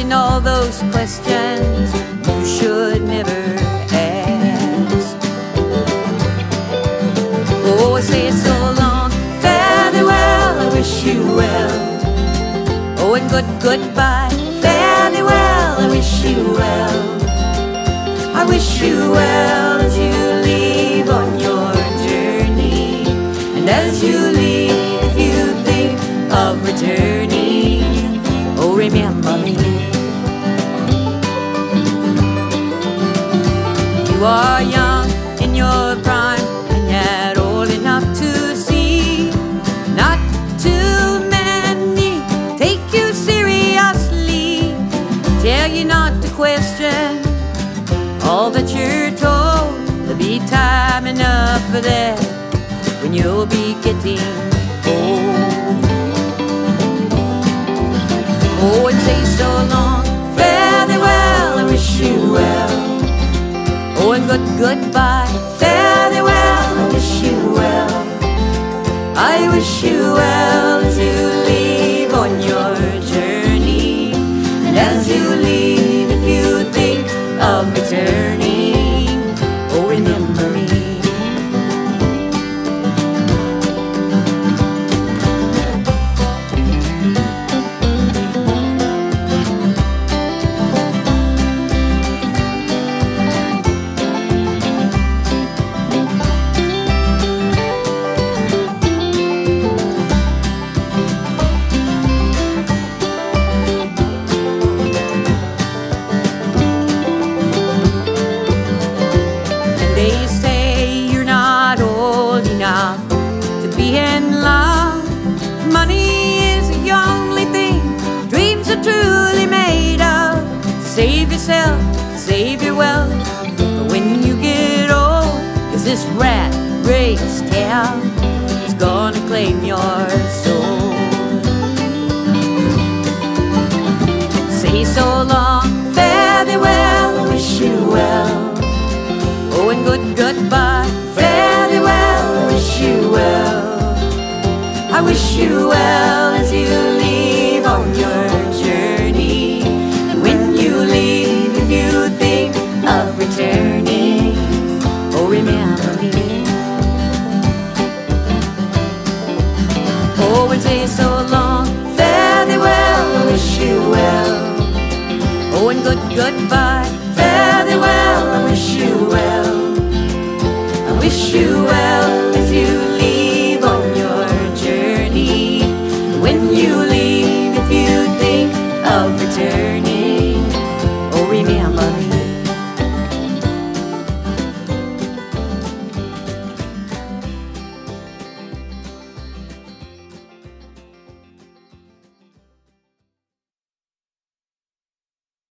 asking all those questions you should never ask. Oh, I say so long, fare thee well, I wish you well. Oh, and goodbye, fare thee well, I wish you well. I wish you well as you leave on your journey, and as you leave, if you think of returning, oh, remember me. You are young in your prime, and yet old enough to see. Not too many take you seriously, tell you not to question all that you're told. There'll be time enough for that when you'll be getting old. Oh, and say so long, fare thee well, I wish you well. Oh, and goodbye, fare thee well, I wish you well. I wish you well as you leave on your journey, and as you leave, if you think of returning, oh, remember me. They say you're not old enough to be in love. Money is the only thing dreams are truly made of. Save yourself, save your wealth, but when you get old, 'cause this rat race town is gonna claim your soul. Say so long, fare thee well, I wish you well. Oh, and goodbye, fare thee well, I wish you well. I wish you well as you leave on your journey, and when you leave, if you think of returning, oh, remember me. Oh, and say so long, fare thee well, I wish you well. Oh, and goodbye, fare thee well, I wish you well. I wish you well.